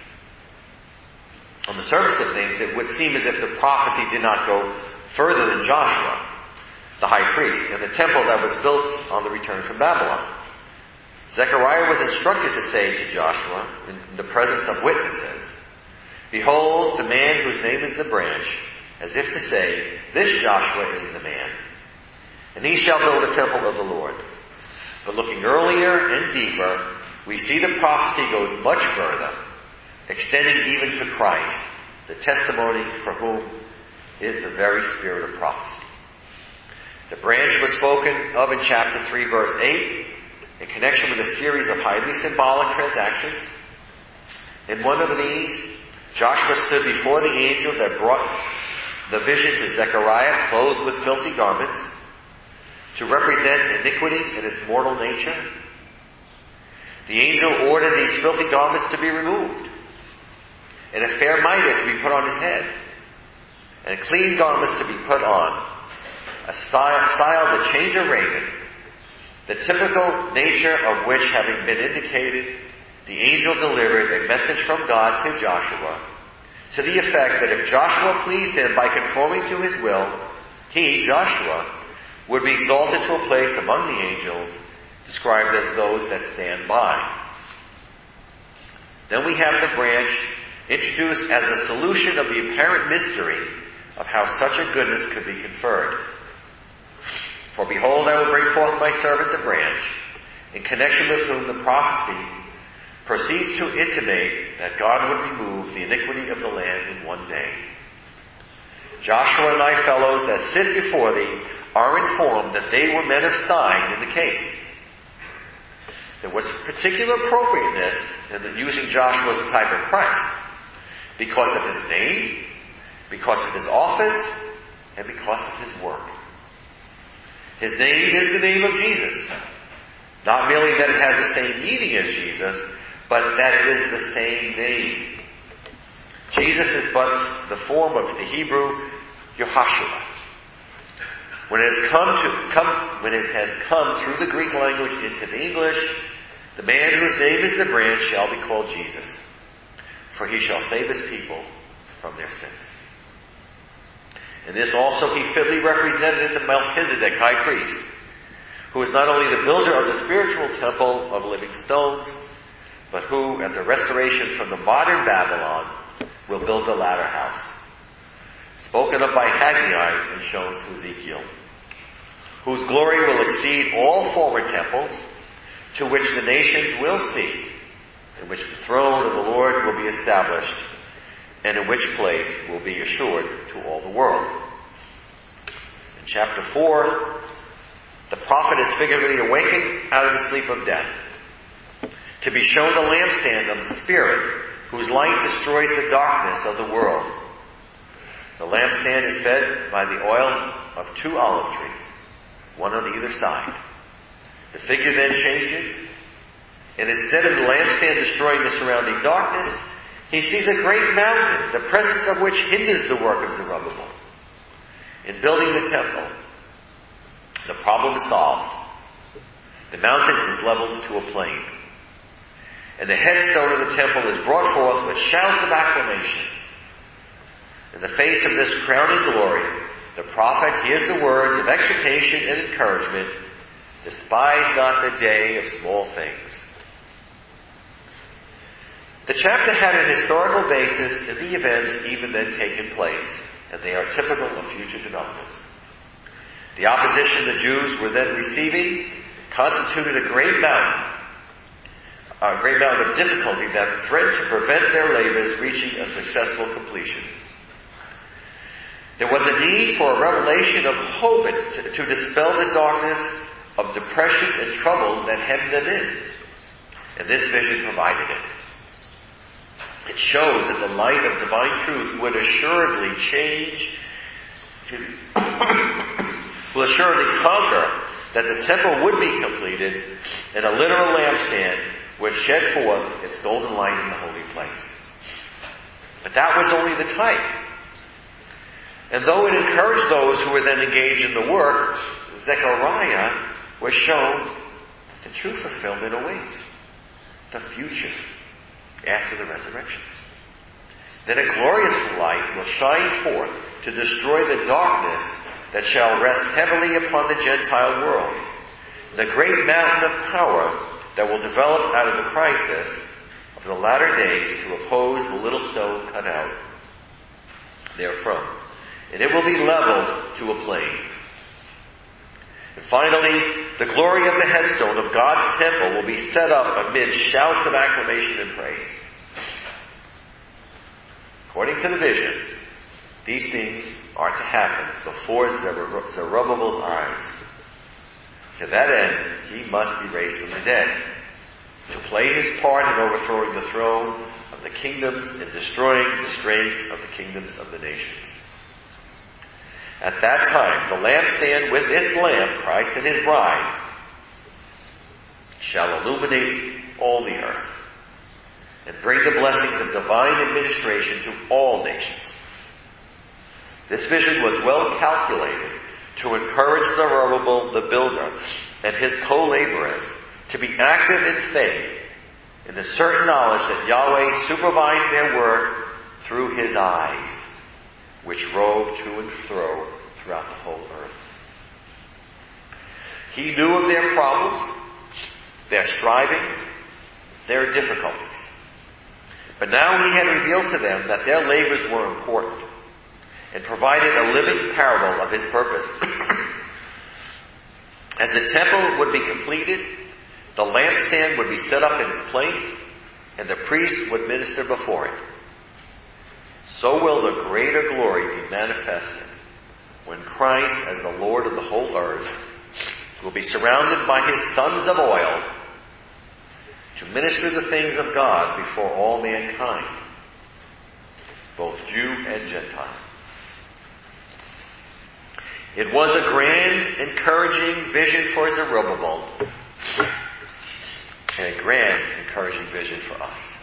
On the surface of things, it would seem as if the prophecy did not go further than Joshua, the high priest, and the temple that was built on the return from Babylon. Zechariah was instructed to say to Joshua, in the presence of witnesses, "Behold, the man whose name is the branch," as if to say, "This Joshua is the man, and he shall build the temple of the Lord." But looking earlier and deeper, we see the prophecy goes much further, extending even to Christ, the testimony for whom is the very spirit of prophecy. The branch was spoken of in chapter three, verse eight, in connection with a series of highly symbolic transactions. In one of these, Joshua stood before the angel that brought the vision to Zechariah, clothed with filthy garments, to represent iniquity in its mortal nature. The angel ordered these filthy garments to be removed, and a fair mitre to be put on his head, and clean garments to be put on, a style, style to change of raiment, the typical nature of which having been indicated, the angel delivered a message from God to Joshua, to the effect that if Joshua pleased him by conforming to his will, he, Joshua, would be exalted to a place among the angels, described as those that stand by. Then we have the branch introduced as a solution of the apparent mystery of how such a goodness could be conferred. "For behold, I will bring forth my servant the branch," in connection with whom the prophecy proceeds to intimate that God would remove the iniquity of the land in one day. Joshua and thy fellows that sit before thee are informed that they were men of sign in the case. There was particular appropriateness in using Joshua as a type of Christ, because of his name, because of his office, and because of his work. His name is the name of Jesus. Not merely that it has the same meaning as Jesus, but that it is the same name. Jesus is but the form of the Hebrew Yehoshua. When it has come to come, when it has come through the Greek language into the English, the man whose name is the branch shall be called Jesus, for he shall save his people from their sins. And this also he fitly represented in the Melchizedek high priest, who is not only the builder of the spiritual temple of living stones, but who, at the restoration from the modern Babylon, will build the latter house, spoken of by Haggai and shown to Ezekiel, whose glory will exceed all former temples, to which the nations will seek, in which the throne of the Lord will be established, and in which place will be assured to all the world. In chapter four, the prophet is figuratively awakened out of the sleep of death, to be shown the lampstand of the Spirit, whose light destroys the darkness of the world. The lampstand is fed by the oil of two olive trees, one on either side. The figure then changes, and instead of the lampstand destroying the surrounding darkness, he sees a great mountain, the presence of which hinders the work of Zerubbabel. In building the temple, the problem is solved. The mountain is leveled to a plain. And the headstone of the temple is brought forth with shouts of acclamation. In the face of this crowning glory, the prophet hears the words of exhortation and encouragement. Despise not the day of small things. The chapter had an historical basis in the events even then taking place, and they are typical of future developments. The opposition the Jews were then receiving constituted a great mountain, a great mountain of difficulty that threatened to prevent their labors reaching a successful completion. There was a need for a revelation of hope to, to dispel the darkness of depression and trouble that hemmed them in. And this vision provided it. It showed that the light of divine truth would assuredly change, will assuredly conquer, that the temple would be completed and a literal lampstand would shed forth its golden light in the holy place. But that was only the type. And though it encouraged those who were then engaged in the work, Zechariah was shown that the true fulfillment awaits. The future after the resurrection. Then a glorious light will shine forth to destroy the darkness that shall rest heavily upon the Gentile world. The great mountain of power that will develop out of the crisis of the latter days to oppose the little stone cut out therefrom. And it will be leveled to a plain. And finally, the glory of the headstone of God's temple will be set up amid shouts of acclamation and praise. According to the vision, these things are to happen before Zerubbabel's eyes. To that end, he must be raised from the dead, to play his part in overthrowing the throne of the kingdoms and destroying the strength of the kingdoms of the nations. At that time, the lampstand with its lamp, Christ and his bride, shall illuminate all the earth and bring the blessings of divine administration to all nations. This vision was well calculated to encourage Zerubbabel the builder and his co-laborers to be active in faith in the certain knowledge that Yahweh supervised their work through his eyes, which rove to and fro throughout the whole earth. He knew of their problems, their strivings, their difficulties. But now he had revealed to them that their labors were important and provided a living parable of his purpose. As the temple would be completed, the lampstand would be set up in its place, and the priest would minister before it. So will the greater glory be manifested when Christ, as the Lord of the whole earth, will be surrounded by his sons of oil to minister the things of God before all mankind, both Jew and Gentile. It was a grand, encouraging vision for Zerubbabel, and a grand, encouraging vision for us.